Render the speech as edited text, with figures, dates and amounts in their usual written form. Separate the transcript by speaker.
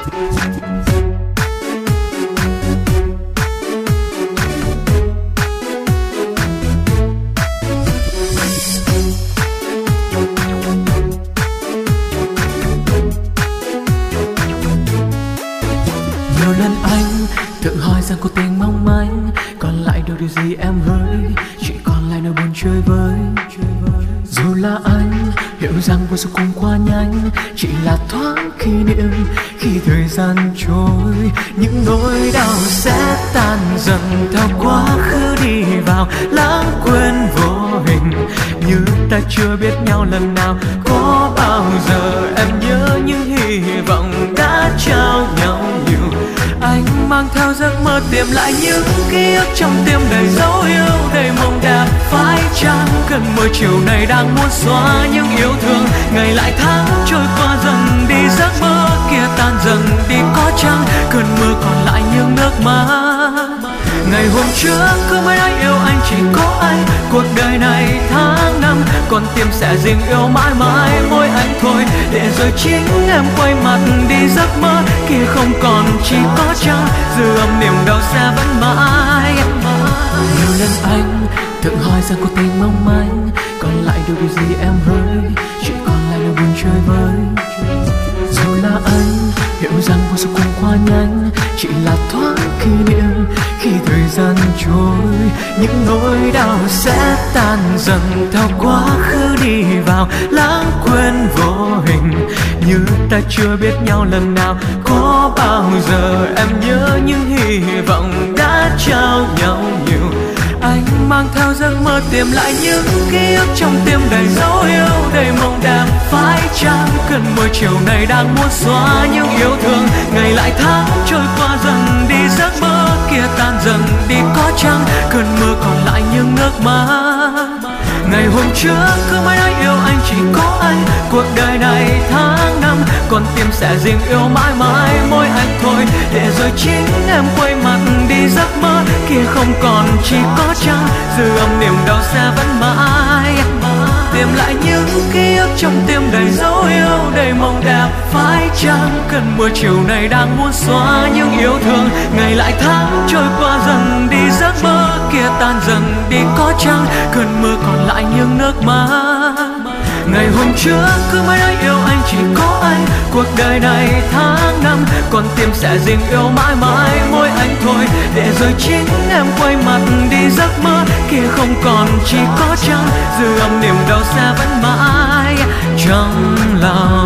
Speaker 1: Nhiều lần anh tự hỏi rằng cuộc tình mong manh, còn lại đâu điều gì em hỡi, chỉ còn lại nỗi buồn chơi vơi. Dù là anh hiểu rằng vui sự cùng qua nhanh, chỉ là thoáng kỷ niệm khi thời gian trôi. Những nỗi đau sẽ tan dần theo quá khứ đi vào lãng quên vô hình, như ta chưa biết nhau lần nào. Có bao giờ em nhớ những hy vọng đã trao nhau nhiều? Anh mang theo giấc mơ tìm lại những ký ức trong tim đầy dấu yêu, đầy mong đẹp. Phải chăng cơn mưa chiều này đang muốn xóa những yêu thương? Ngày lại tháng trôi qua dần đi, giấc mơ kia tan dần đi. Có chăng cơn mưa còn lại những nước mắt? Ngày hôm trước cứ mới nói yêu anh, chỉ có anh. Cuộc đời này tháng năm, con tim sẽ dình yêu mãi mãi mỗi anh thôi. Để rồi chính em quay mặt đi, giấc mơ kia không còn, chỉ có chăng dư âm niềm đau sẽ vẫn mãi. Nhiều lần anh tự hỏi rằng cuộc tình mong manh, còn lại đâu điều gì em hỡi, chỉ còn lại nỗi buồn chơi vơi. Dù là anh hiểu rằng vui sự cùng qua nhanh, chỉ là thoáng kỷ niệm khi thời gian trôi. Những nỗi đau sẽ tan dần theo quá khứ đi vào lãng quên vô hình, như ta chưa biết nhau lần nào. Có bao giờ em nhớ những hy vọng đã trao nhau nhiều? Anh mang theo giấc mơ tìm lại những ký ức trong tim đầy dấu yêu, đầy mong đẹp. Phải chăng cơn mưa chiều này đang muốn xóa những yêu thương? Ngày lại tháng trôi qua dần đi, giấc mơ kia tan dần đi. Có chăng cơn mưa còn lại những nước mắt? Ngày hôm trước cứ mới nói yêu anh, chỉ có anh. Cuộc đời này tháng năm, con tim sẽ dình yêu mãi mãi mỗi anh thôi. Để rồi chính em quay mặt đi, giấc mơ kia không còn, chỉ có chăng dư âm niềm đau sẽ vẫn mãi. Tìm lại những ký ức trong tim đầy dấu yêu, đầy mong đẹp. Phải chăng cơn mưa chiều này đang muốn xóa những yêu thương? Ngày lại tháng trôi qua dần đi, giấc mơ kia tan dần đi. Có chăng cơn mưa còn lại những nước mắt? Ngày hôm trước cứ mới nói yêu anh, chỉ có anh. Cuộc đời này tháng năm, con tim sẽ dình yêu mãi mãi mỗi anh thôi. Để rồi chính em quay mặt đi, giấc mơ kia không còn, chỉ có chăng dư âm niềm đau sẽ vẫn mãi trong lòng.